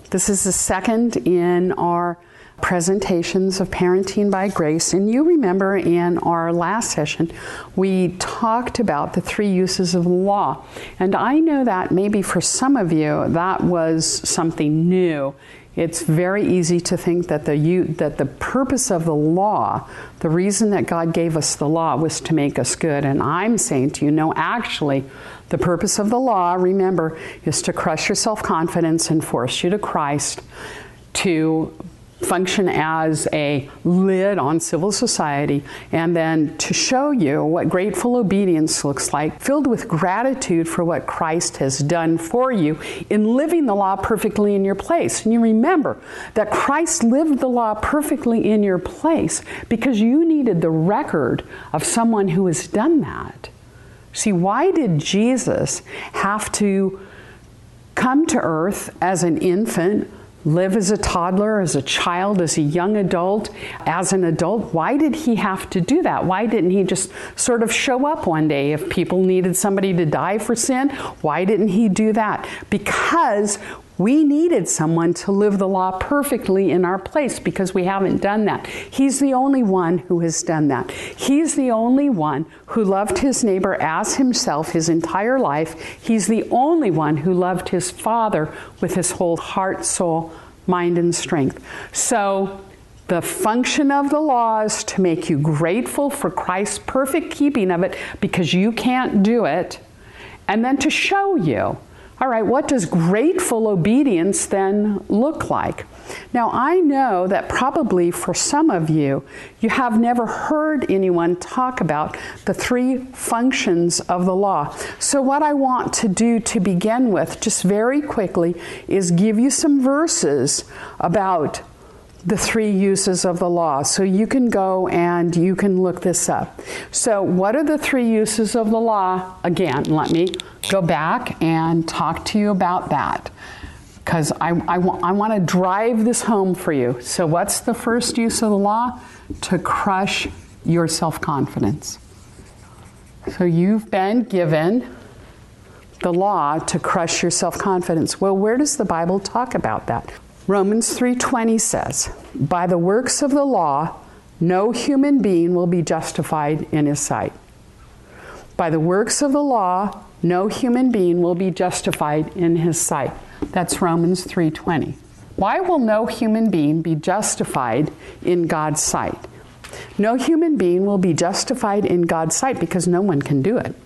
This is the second in our presentations of Parenting by Grace. And you remember in our last session, we talked about the three uses of the law. And I know that maybe for some of you, that was something new. It's very easy to think that the purpose of the law, the reason that God gave us the law, was to make us good. And I'm saying to you, no, actually, the purpose of the law, remember, is to crush your self-confidence and force you to Christ, to function as a lid on civil society, and then to show you what grateful obedience looks like, filled with gratitude for what Christ has done for you in living the law perfectly in your place. And you remember that Christ lived the law perfectly in your place because you needed the record of someone who has done that. See, why did Jesus have to come to earth as an infant, live as a toddler, as a child, as a young adult, as an adult? Why did he have to do that? Why didn't he just sort of show up one day if people needed somebody to die for sin? Why didn't he do that? Because we needed someone to live the law perfectly in our place because we haven't done that. He's the only one who has done that. He's the only one who loved his neighbor as himself his entire life. He's the only one who loved his Father with his whole heart, soul, mind, and strength. So the function of the law is to make you grateful for Christ's perfect keeping of it because you can't do it, and then to show you, all right, what does grateful obedience then look like? Now, I know that probably for some of you, you have never heard anyone talk about the three functions of the law. So what I want to do to begin with, just very quickly, is give you some verses about the three uses of the law. So you can go and you can look this up. So what are the three uses of the law? Again, let me go back and talk to you about that, because I want to drive this home for you. So what's the first use of the law? To crush your self-confidence. So you've been given the law to crush your self-confidence. Well, where does the Bible talk about that? Romans 3:20 says, "By the works of the law, no human being will be justified in his sight." By the works of the law, no human being will be justified in his sight. That's Romans 3:20. Why will no human being be justified in God's sight? No human being will be justified in God's sight because no one can do it.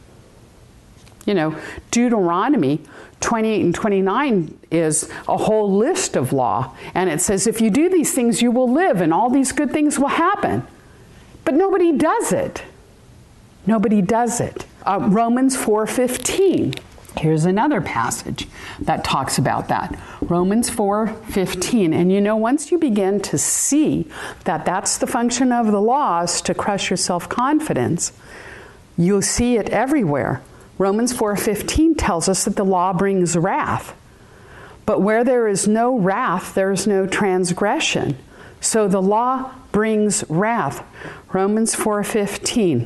You know, Deuteronomy 28 and 29 is a whole list of law. And it says, if you do these things, you will live and all these good things will happen. But nobody does it. Nobody does it. Romans 4:15. Here's another passage that talks about that. Romans 4:15. And you know, once you begin to see that that's the function of the laws, to crush your self-confidence, you'll see it everywhere. Romans 4:15 tells us that the law brings wrath. But where there is no wrath, there is no transgression. So the law brings wrath. Romans 4:15.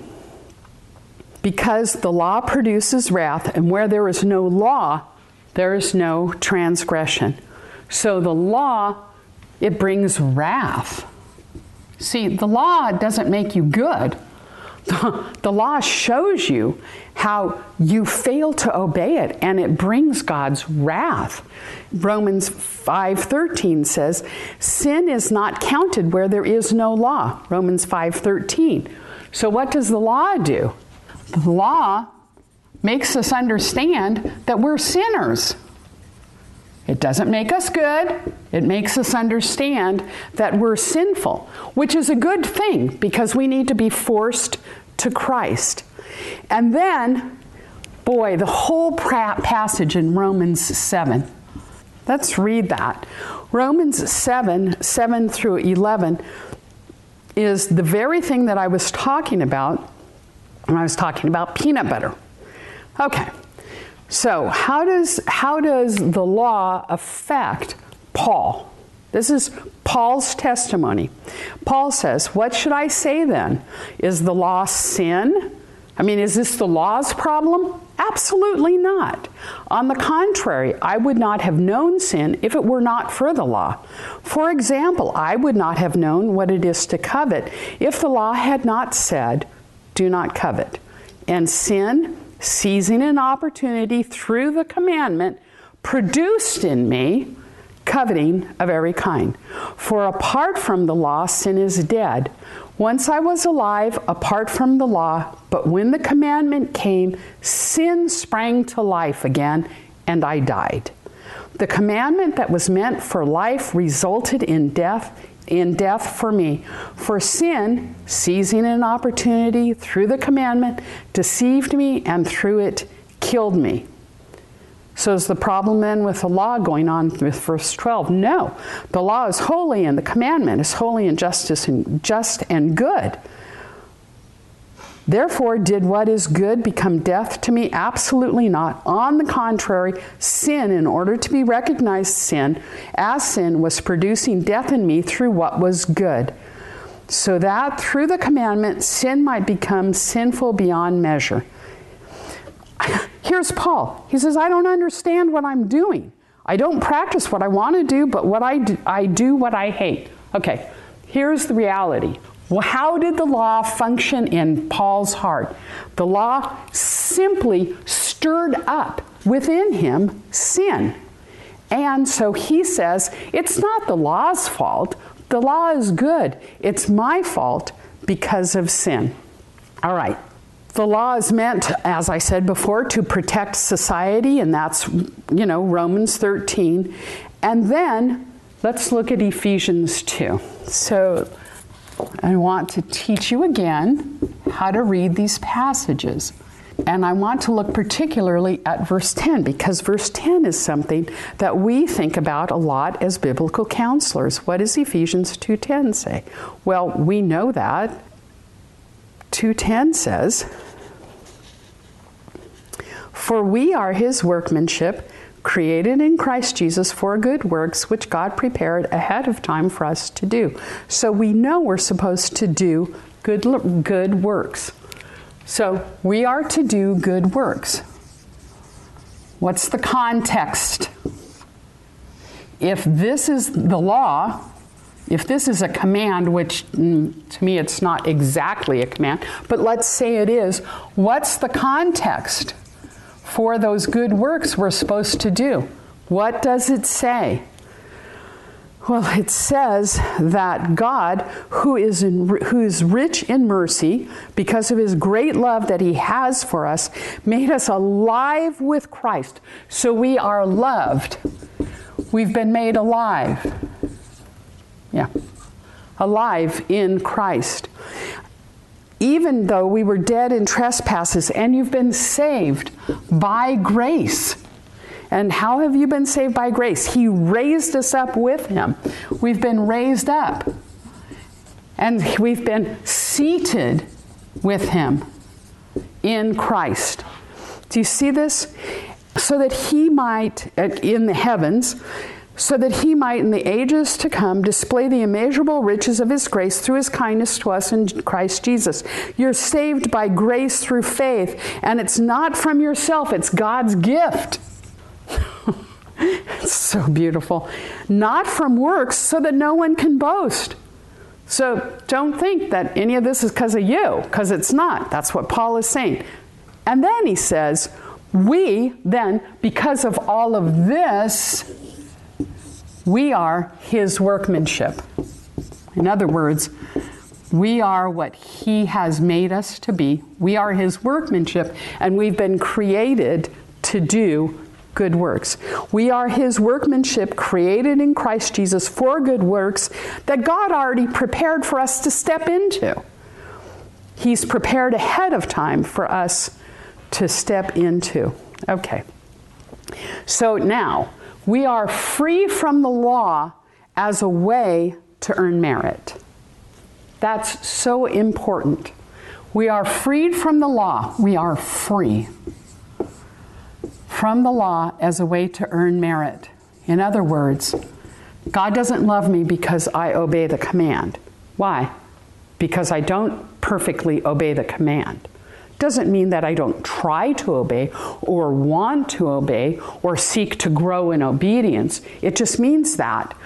Because the law produces wrath, and where there is no law, there is no transgression. So the law, it brings wrath. See, the law doesn't make you good. The law shows you how you fail to obey it, and it brings God's wrath. Romans 5:13 says, sin is not counted where there is no law. Romans 5:13. So what does the law do? The law makes us understand that we're sinners. It doesn't make us good. It makes us understand that we're sinful, which is a good thing because we need to be forced to Christ. And then, boy, the whole passage in Romans 7. Let's read that. Romans 7 through 11 is the very thing that I was talking about when I was talking about peanut butter. Okay. So how does the law affect Paul? This is Paul's testimony. Paul says, what should I say then? Is the law sin? I mean, is this the law's problem? Absolutely not. On the contrary, I would not have known sin if it were not for the law. For example, I would not have known what it is to covet if the law had not said, do not covet. And sin, seizing an opportunity through the commandment, produced in me coveting of every kind. For apart from the law, sin is dead. Once I was alive apart from the law, but when the commandment came, sin sprang to life again, and I died. The commandment that was meant for life resulted in death for me. For sin, seizing an opportunity through the commandment, deceived me, and through it killed me. So is the problem then with the law going on with verse 12? No. The law is holy and the commandment is holy and just and good. Therefore, did what is good become death to me? Absolutely not. On the contrary, sin, in order to be recognized as sin, was producing death in me through what was good, so that through the commandment, sin might become sinful beyond measure. Here's Paul. He says, I don't understand what I'm doing. I don't practice what I want to do, but what I do what I hate. Okay, here's the reality. Well, how did the law function in Paul's heart? The law simply stirred up within him sin. And so he says, it's not the law's fault. The law is good. It's my fault because of sin. All right. The law is meant, as I said before, to protect society, and that's, Romans 13. And then let's look at Ephesians 2. So I want to teach you again how to read these passages. And I want to look particularly at verse 10, because verse 10 is something that we think about a lot as biblical counselors. What does Ephesians 2:10 say? Well, we know that. 2:10 says, for we are his workmanship, created in Christ Jesus for good works, which God prepared ahead of time for us to do. So we know we're supposed to do good works. So we are to do good works. What's the context? If this is the law, if this is a command, which to me it's not exactly a command, but let's say it is, what's the context for those good works we're supposed to do? What does it say? Well, it says that God, who is rich in mercy, because of his great love that he has for us, made us alive with Christ. So we are loved. We've been made alive. Yeah. Alive in Christ. Even though we were dead in trespasses, and you've been saved by grace. And how have you been saved by grace? He raised us up with him. We've been raised up. And we've been seated with him in Christ. Do you see this? So that he might, in the heavens, so that he might in the ages to come display the immeasurable riches of his grace through his kindness to us in Christ Jesus. You're saved by grace through faith, and it's not from yourself, it's God's gift. It's so beautiful. Not from works, so that no one can boast. So don't think that any of this is because of you, because it's not. That's what Paul is saying. And then he says, we then, because of all of this, we are his workmanship. In other words, we are what he has made us to be. We are his workmanship, and we've been created to do good works. We are his workmanship, created in Christ Jesus for good works that God already prepared for us to step into. He's prepared ahead of time for us to step into. Okay. So now, we are free from the law as a way to earn merit. That's so important. We are freed from the law. We are free from the law as a way to earn merit. In other words, God doesn't love me because I obey the command. Why? Because I don't perfectly obey the command. Doesn't mean that I don't try to obey or want to obey or seek to grow in obedience. It just means that